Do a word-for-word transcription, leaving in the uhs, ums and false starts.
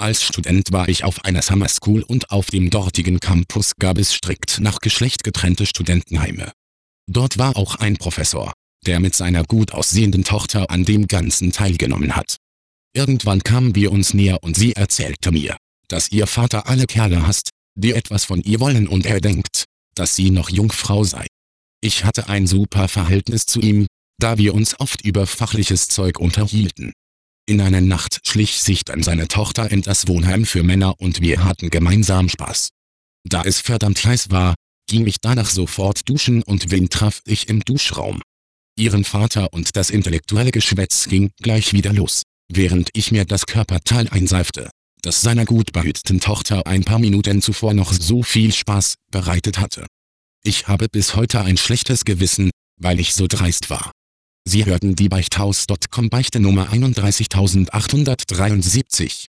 Als Student war ich auf einer Summer School und auf dem dortigen Campus gab es strikt nach Geschlecht getrennte Studentenheime. Dort war auch ein Professor, der mit seiner gut aussehenden Tochter an dem Ganzen teilgenommen hat. Irgendwann kamen wir uns näher und sie erzählte mir, dass ihr Vater alle Kerle hasst, die etwas von ihr wollen, und er denkt, dass sie noch Jungfrau sei. Ich hatte ein super Verhältnis zu ihm, da wir uns oft über fachliches Zeug unterhielten. In einer Nacht schlich sich dann seine Tochter in das Wohnheim für Männer und wir hatten gemeinsam Spaß. Da es verdammt heiß war, ging ich danach sofort duschen und wen traf ich im Duschraum? Ihren Vater, und das intellektuelle Geschwätz ging gleich wieder los, während ich mir das Körperteil einseifte, das seiner gut behüteten Tochter ein paar Minuten zuvor noch so viel Spaß bereitet hatte. Ich habe bis heute ein schlechtes Gewissen, weil ich so dreist war. Sie hörten die Beichthaus Punkt com Beichte Nummer einunddreißigtausendachthundertdreiundsiebzig.